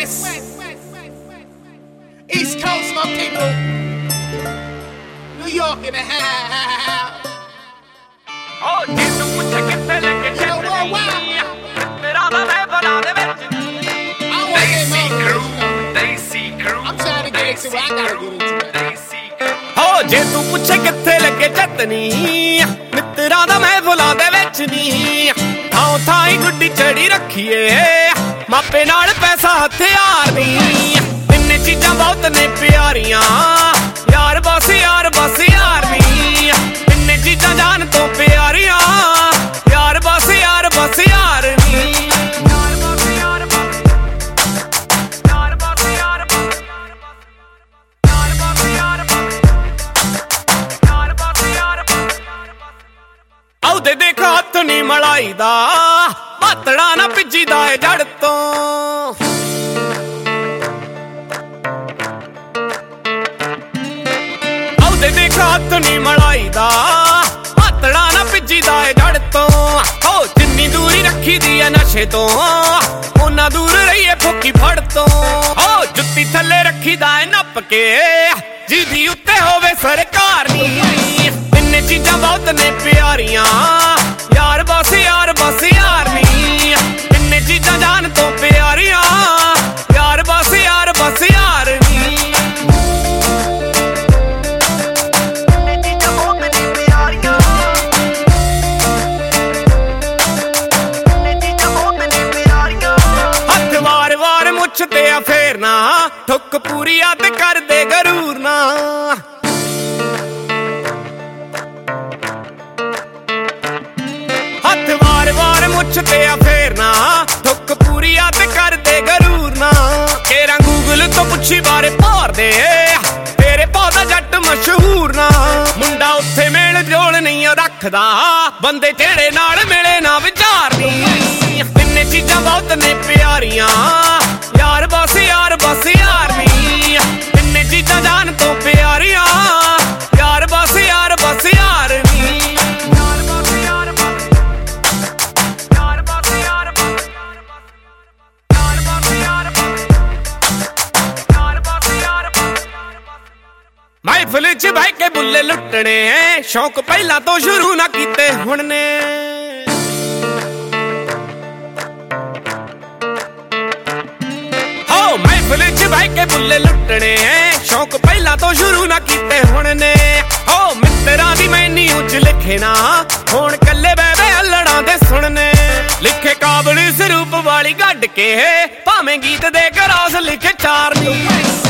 West, East Coast, my people. New York in the house. Oh, ਜੇ ਤੂੰ ਪੁੱਛੇ ਕਿੱਥੇ ਲੈ ਕੇ ਚੱਲਣੀ ਤੇਰਾ ਦਾ ਮੈਂ ਬਣਾ ਦੇ ਵਿੱਚ Desi crew I'm trying to get into it. I gotta get into it. Desi crew ਹੋ ਜੇ ਤੂੰ ਪੁੱਛੇ ਕਿੱਥੇ ਲੱਗੇ ਚੱਤਨੀ ਮਿੱਤਰਾਂ ਦਾ ਮਹਿਫਲਾਂ ਦੇ ਵਿੱਚ ਨਹੀਂ ਥਾਂ ਥਾਂ ਹੀ ਗੁੱਡੀ ਚੜੀ ਰੱਖੀਏ ਮਾਪੇ ਨਾਲ ਪੈਸਾ ਹਥਿਆਰ ਨਹੀਂ ਤਿੰਨੇ ਚੀਜ਼ਾਂ ਬਹੁਤ ਨੇ ਪਿਆਰੀਆਂ ਯਾਰ ਬਸ ਯਾਰ ਬਸ ਯਾਰ ਨਹੀਂ ਤਿੰਨੇ ਚੀਜ਼ਾਂ ਜਾਨ ਤੋਂ ਪਿਆਰੀਆਂ ਯਾਰ ਬਸ ਯਾਰ ਬਸ ਯਾਰ ਨਹੀਂ ਆਉਦੇ ਦੇਖ ਹੱਥ ਨੀ ਮਲਾਈ ਦਾ ਪਾਤੜਾ ਨਾ ਭਿੱਜੀਦਾ ਏ ਜੜ ਤੋਂ ਆਉਦੇ ਦੇਖ ਹੱਥ ਨੀ ਮਲਾਈ ਦਾ ਪਾਤੜਾ ਨਾ ਭਿੱਜੀਦਾ ਏ ਜੜ ਤੋਂ ਹੋ ਜਿੰਨੀ ਦੂਰੀ ਰੱਖੀ ਦੀ ਐ ਨਸ਼ੇ ਤੋਂ ਉਹਨਾਂ ਦੂਰ ਰਹੀਏ ਫੋਕੀ ਫੜ ਤੋਂ ਹੋ ਜੁੱਤੀ ਥੱਲੇ ਰੱਖੀਦਾ ਏ ਨੱਪ ਕੇ ਜਿਹਦੀ ਉੱਤੇ ਹੋਵੇ ਸਰਕਾਰ ਨੀ ਤਿੰਨੇ ਚੀਜ਼ਾਂ ਬਹੁਤ ਨੇ ਪਿਆਰੀਆਂ ਯਾਰ ਬਸ ਯਾਰ ਬਸ ਯਾਰ ਨਹੀਂ ਤਿੰਨੇ ਚੀਜ਼ਾਂ ਜਾਨ ਤੋਂ ਪਿਆਰੀਆਂ ਯਾਰ ਬਸ ਯਾਰ ਬਸ ਯਾਰ ਨਹੀਂ ਤਿੰਨੇ ਚੀਜ਼ਾਂ ਬਹੁਤ ਨੇ ਪਿਆਰੀਆਂ ਤਿੰਨੇ ਚੀਜ਼ਾਂ ਬਹੁਤ ਨੇ ਪਿਆਰੀਆਂ ਹੱਥ ਵਾਰ ਵਾਰ ਮੁੱਛ ਤੇ ਆ ਫੇਰਨਾ ਠੁੱਕ ਪੂਰੀ ਆ ਤੇ ਕਰਦੇ ਗਰੂਰ ਨਾ ਹੱਥ ਵਾਰ ਵਾਰ ਮੁੱਛ ਤੇ ਆ ਫੇਰਨਾ ਠੁੱਕ ਪੂਰੀ ਆ ਤੇ ਕਰਦੇ ਗਰੂਰ ਨਾ ਕੇਰਾਂ ਗੂਗਲ ਤੋਂ ਪੁੱਛੀ ਬਾਰੇ ਭਾਰਦੇ ਤੇਰੇ ਪੌਦਾ ਜੱਟ ਮਸ਼ਹੂਰ ਨਾ ਮੁੰਡਾ ਉੱਥੇ ਮੇਲ ਜੋਲ ਨਹੀਂ ਰੱਖਦਾ ਬੰਦੇ ਜਿਹੜੇ ਨਾਲ ਮਿਲੇ ਨਾ ਵਿਚਾਰ ਨਹੀਂ ਤਿੰਨੇ ਚੀਜ਼ਾਂ ਬਹੁਤ ਨੇ ਪਿਆਰੀਆਂ ਯਾਰ ਬਸ ਯਾਰ ਬਸ ਯਾਰ ਨਹੀਂ ਤਿੰਨੇ ਚੀਜ਼ਾਂ ਜਾਨ ਤੋਂ ਪਿਆਰੀਆਂ ਯਾਰ ਬਸ ਯਾਰ ਬਸ ਯਾਰ ਨਹੀਂ ਮਹਿਫਿਲ ਚ ਬਹਿ ਕੇ ਬੁੱਲੇ ਲੁੱਟਣੇ ਸ਼ੌਂਕ ਪਹਿਲਾਂ ਤੋਂ ਸ਼ੁਰੂ ਨਾ ਕੀਤੇ ਹੁਣ ਨੇ ਹੋ ਮਹਿਫਿਲ ਚ ਬਹਿ ਕੇ ਬੁੱਲੇ ਲੁੱਟਣੇ ਸ਼ੌਂਕ ਪਹਿਲਾਂ ਤੋਂ ਸ਼ੁਰੂ ਨਾ ਕੀਤੇ ਹੁਣ ਨੇ ਹੋ ਮਿੱਤਰਾਂ ਦੀ ਮੈਨੀ ਉੱਚ ਲਿਖੇ ਨਾ ਹੁਣ ਕੱਲੇ ਬਹਿ ਹੱਲੜਾਂ ਦੇ ਸੁਣਨੇ ਲਿਖੇ ਕਾਬਲ ਸਰੂਪ ਵਾਲੀ ਗੱਡ ਕੇ ਭਾਵੇਂ ਗੀਤ ਦੇ ਗਰਾਸ ਲਿਖੇ ਚਾਰ ਨੀ